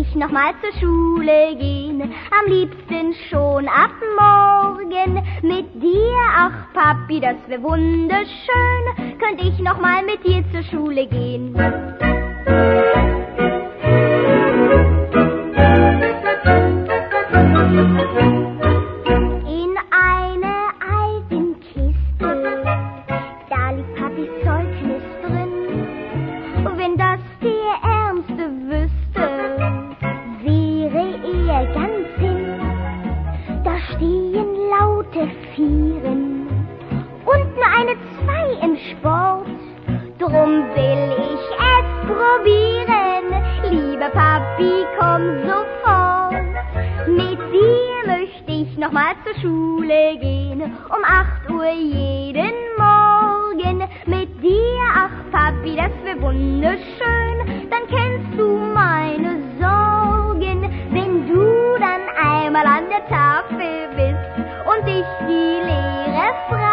ich nochmal zur Schule gehen, am liebsten schon ab morgen. Mit dir, ach Papi, das wär wunderschön, könnte ich nochmal mit dir zur Schule gehen. In einer alten Kiste, da liegt Papis Zeugnis drin. Wenn das der Ärmste wüsste, wäre er ganz hin. Da stehen laute Vieren und nur eine 2 im Sport. Drum will ich es probieren, lieber Papi, komm sofort. Mit dir möchte ich nochmal zur Schule gehen, um 8 Uhr jeden Morgen. Mit dir, ach Papi, das wär wunderschön, dann kennst du meine Sorgen. Wenn du dann einmal an der Tafel bist und dich die Lehrer fragt,